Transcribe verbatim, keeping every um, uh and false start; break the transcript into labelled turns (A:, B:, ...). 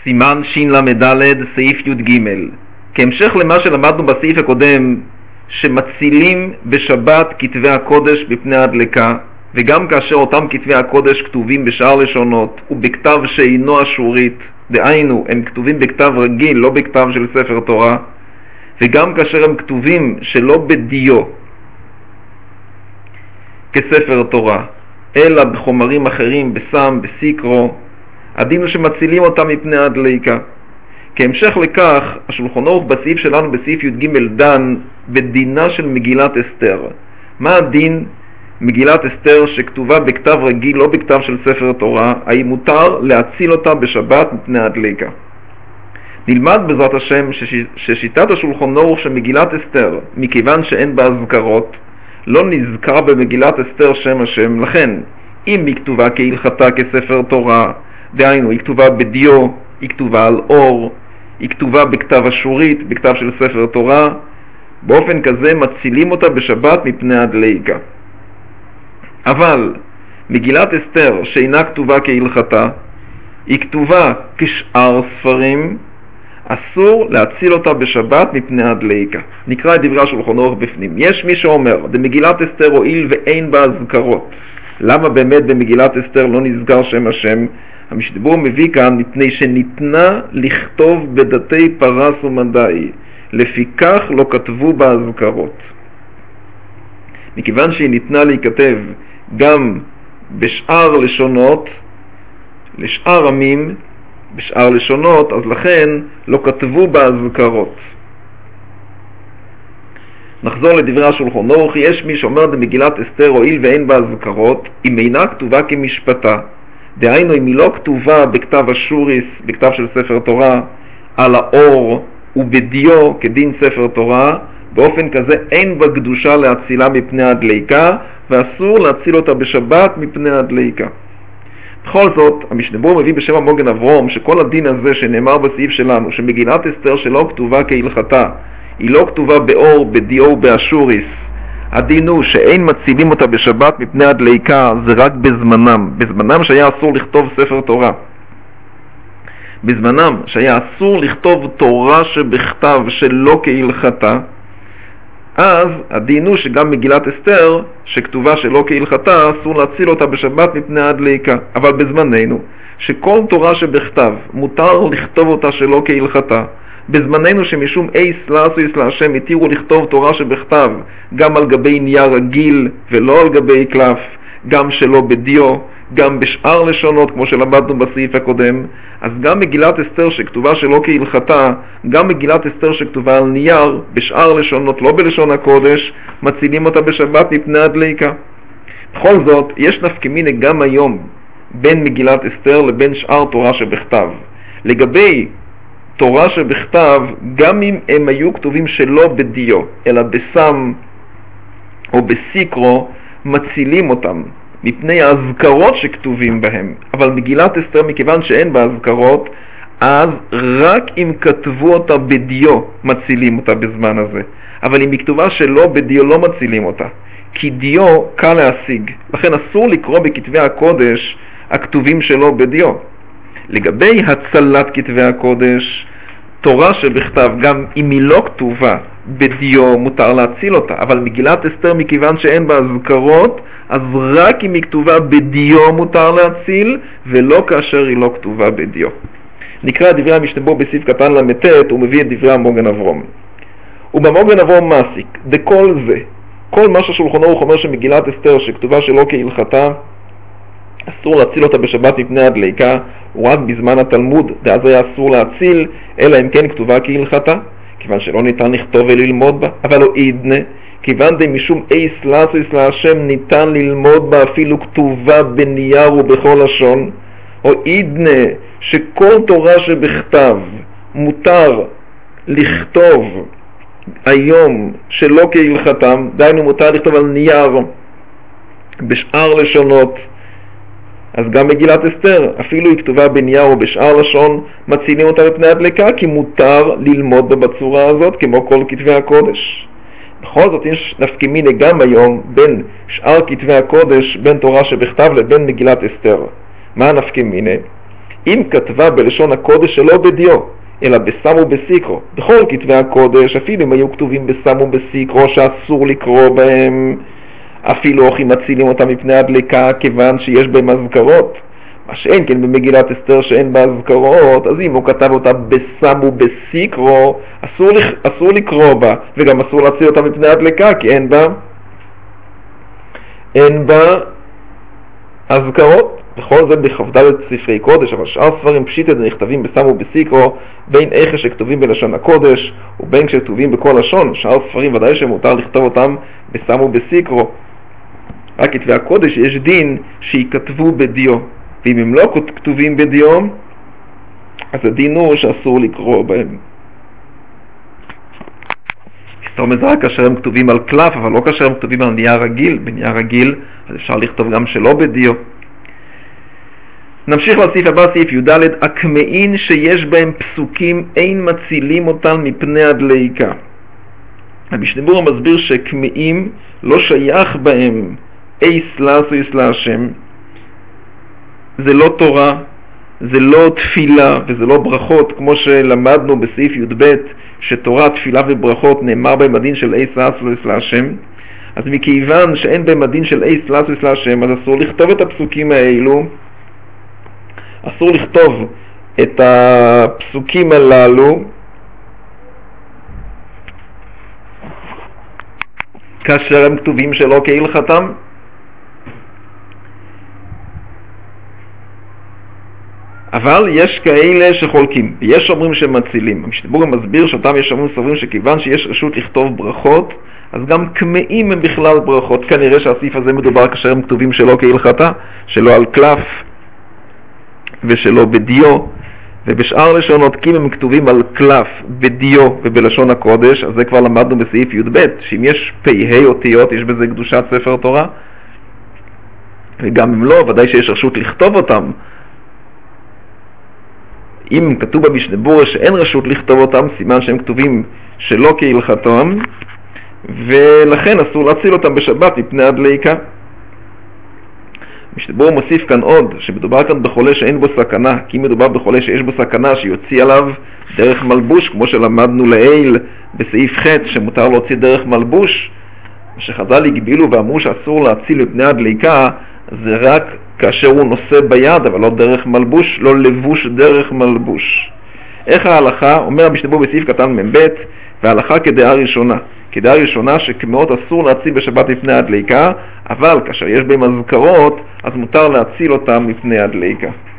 A: סימן שין למדלת סעיף י"ג. כהמשך למה שלמדנו בסעיף הקודם, שמצילים בשבת כתבי הקודש בפני הדלקה, וגם כאשר אותם כתבי הקודש כתובים בשאר לשונות ובכתב שאינו אשורית, דהיינו הם כתובים בכתב רגיל, לא בכתב של ספר תורה, וגם כאשר הם כתובים שלא בדיו כספר תורה, אלא בחומרים אחרים, בסם, בסיקרו, הדין הוא שמצילים אותם מפני הדלקה. כהמשך לכך, השולחן ערוך בסעיף שלנו בסעיף י"ג דן בדינה של מגילת אסתר. מה הדין מגילת אסתר שכתובה בכתב רגיל, לא בכתב של ספר תורה? האם מותר להציל אותה בשבת מפני הדלקה? נלמד בעזרת השם ששיטת השולחן ערוך של מגילת אסתר, מכיוון שאין בה אזכרות, לא נזכר במגילת אסתר שם השם. לכן אם היא כתובה כהלכתה כספר תורה, דהיינו היא כתובה בדיו, היא כתובה על אור, היא כתובה בכתב אשורית, בכתב של ספר תורה, באופן כזה מצילים אותה בשבת מפני הדלקה. אבל מגילת אסתר שאינה כתובה כהלכתה, היא כתובה כשאר ספרים, אסור להציל אותה בשבת מפני הדלקה. נקרא את דברי השולחן ערוך בפנים. יש מי שאומר, במגילת אסתר הואיל ואין בה אזכרות, למה באמת במגילת אסתר לא נזכר שם השם? המשתבר מביא כאן, מפני שניתנה לכתוב בדתי פרס ומדי, לפיכך לא כתבו בה אזכרות. מכיוון שהיא ניתנה להיכתב גם בשאר לשונות, לשאר עמים, בשאר לשונות, אז לכן לא כתבו בה אזכרות. נחזור לדברי השולחן ערוך. יש מי שאומר במגילת אסתר הואיל ואין בה אזכרות, אם אינה כתובה כמשפטה, דהיינו אם היא לא כתובה בכתב אשוריס, בכתב של ספר תורה, על האור ובדיו כדין ספר תורה, באופן כזה אין בה קדושה להצילה מפני הדלקה, ואסור להציל אותה בשבת מפני הדלקה. בכל זאת, המשנה מביא בשם המוגן אברום שכל הדין הזה שנאמר בסעיף שלנו, שמגילת אסתר שלא כתובה כהלכתה, היא לא כתובה באור, בדיו ובאשוריס, הדין הוא שאין מצילים אותה בשבת מפני הדלקה, זה רק בזמנם. בזמנם שהיה אסור לכתוב ספר תורה. בזמנם שהיה אסור לכתוב תורה שבכתב שלא כהלכתה, אז הדין הוא שגם מגילת אסתר שכתובה שלא כהלכתה, אסור להציל אותה בשבת מפני הדלקה. אבל בזמננו, שכל תורה שבכתב מותר לכתוב אותה שלא כהלכתה, בזמננו שמשום אייס לעשויס להשם התירו לכתוב תורה שבכתב גם על גבי נייר רגיל ולא על גבי קלף, גם שלא בדיו, גם בשאר לשונות כמו שלמדנו בסעיף הקודם, אז גם מגילת אסתר שכתובה שלא כהלכתה, גם מגילת אסתר שכתובה על נייר בשאר לשונות לא בלשון הקודש, מצילים אותה בשבת מפני הדלקה. בכל זאת, יש נפקא מינה גם היום בין מגילת אסתר לבין שאר תורה שבכתב. לגבי תורה שבכתב, גם אם הם היו כתובים שלא בדיו, אלא בסם או בסיקרו, מצילים אותם מפני האזכרות שכתובים בהם. אבל מגילת אסתר, מכיוון שאין בה אזכרות, אז רק אם כתבו אותה בדיו מצילים אותה בזמן הזה. אבל אם היא כתובה שלא בדיו לא מצילים אותה, כי דיו קל להשיג. לכן אסור לקרוא בכתבי הקודש הכתובים שלא בדיו. לגבי הצלת כתבי הקודש, תורה שבכתב, גם אם היא לא כתובה בדיו, מותר להציל אותה. אבל מגילת אסתר, מכיוון שאין בה אזכרות, אז רק אם היא כתובה בדיו מותר להציל, ולא כאשר היא לא כתובה בדיו. נקרא דברי המשנה בסעיף קטן למתת, הוא מביא את דברי המוגן אברום. ובמוגן אברום מעסיק, דכל זה, כל מה שהשולחן ערוך אומר שמגילת אסתר שכתובה שלא כהלכתה, אסור להציל אותה בשבת מפני הדלקה, הוא רק בזמן התלמוד, ואז היה אסור להציל, אלא אם כן כתובה כהלכתה, כיוון שלא ניתן לכתוב וללמוד בה. אבל הוא עידנה, כיוון די משום אייס לעשויס להשם ניתן ללמוד בה אפילו כתובה בנייר ובכל לשון, או עידנה שכל תורה שבכתב מותר לכתוב היום שלא כהלכתם, דיינו מותר לכתוב על נייר בשאר לשונות, אז גם מגילת אסתר, אפילו היא כתובה בנייר או בשאר לשון, מצילים אותה בפני הדלקה, כי מותר ללמוד בה בצורה הזאת, כמו כל כתבי הקודש. בכל זאת יש נפקא מינה גם היום בין שאר כתבי הקודש, בין תורה שבכתב לבין מגילת אסתר. מה נפקא מינה? אם כתבה בלשון הקודש שלא בדיו, אלא בסם ובסיקרו, בכל כתבי הקודש, אפילו אם היו כתובים בסם ובסיקרו שאסור לקרוא בהם, אפילו אוכי מצילים אותם מפני הדלקה כיוון שיש בהם אזכרות, מה שאין כן במגילת אסתר שאין בה אזכרות, אז אם הוא כתב אותה בסם ובסיקרו, אסור, אסור לקרוא בה, וגם אסור להציל אותה מפני הדלקה, כי אין בה, אין בה אזכרות. בכל זה בכ"ד ספרי קודש, אבל שאר ספרים פשיטת נכתבים בסם ובסיקרו, בין איך שכתובים בלשון הקודש ובין כשכתובים בכל לשון. שאר ספרים ודאי שמותר לכתוב אותם בסם ובסיקרו, רק כתבי הקודש יש דין שיכתבו בדיו, ואם הם לא כתובים בדיו אז הדין הוא שאסור לקרוא בהם. זאת אומרת, זה רק כאשר הם כתובים על קלף, אבל לא כאשר הם כתובים על נייר רגיל. בנייר רגיל אז אפשר לכתוב גם שלא בדיו. נמשיך לסעיף הבא, סעיף י"ד. הקמאין שיש בהם פסוקים אין מצילים אותם מפני הדליקה. המשנה ברורה מסביר שקמאים לא שייך בהם אי סלאס או יסלה השם, זה לא תורה, זה לא תפילה וזה לא ברכות, כמו שלמדנו בסעיף י"ב שתורה, תפילה וברכות נאמר בהם הדין של אי סלאס או יסלה השם. אז מכיוון שאין בהם הדין של אי סלאס או יסלה השם, אז אסור לכתוב את הפסוקים האלו, אסור לכתוב את הפסוקים הללו כאשר הם כתובים שלא כהלכתם. אבל יש כאלה שחולקים, ויש אומרים שמצילים. המשנה ברורה מסביר שאותם יש אומרים סוברים שכיוון שיש רשות לכתוב ברכות, אז גם קמאים הם בכלל ברכות. כנראה שהסעיף הזה מדובר כאשר הם כתובים שלא כהלכתה, שלא על קלף ושלא בדיו, ובשאר לשונות כי הם כתובים על קלף, בדיו ובלשון הקודש, אז זה כבר למדנו בסעיף י"ב, שאם יש פ"ה אותיות יש בזה קדושת ספר תורה, וגם אם לא, ודאי שיש רשות לכתוב אותם. אם כתוב במשנה ברורה שאין רשות לכתוב אותם, סימן שהם כתובים שלא כהלכתם, ולכן אסור להציל אותם בשבת מפני הדליקה. המשנה ברורה מוסיף כאן עוד שמדובר כאן בחולה שאין בו סכנה, כי אם מדובר בחולה שיש בו סכנה שיוציא עליו דרך מלבוש, כמו שלמדנו לעיל בסעיף ח' שמותר להוציא דרך מלבוש, שחז"ל הגבילו ואמרו שאסור להציל מפני הדליקה, זה רק כאשר הוא נושא ביד, אבל לא דרך מלבוש, לא לבוש דרך מלבוש. איך ההלכה? אומר המשנה ברורה בסעיף קטן מ"ב, וההלכה כדעה ראשונה. כדעה ראשונה שקמאות אסור להציל בשבת מפני הדליקה, אבל כאשר יש בהם אזכרות, אז מותר להציל אותם מפני הדליקה.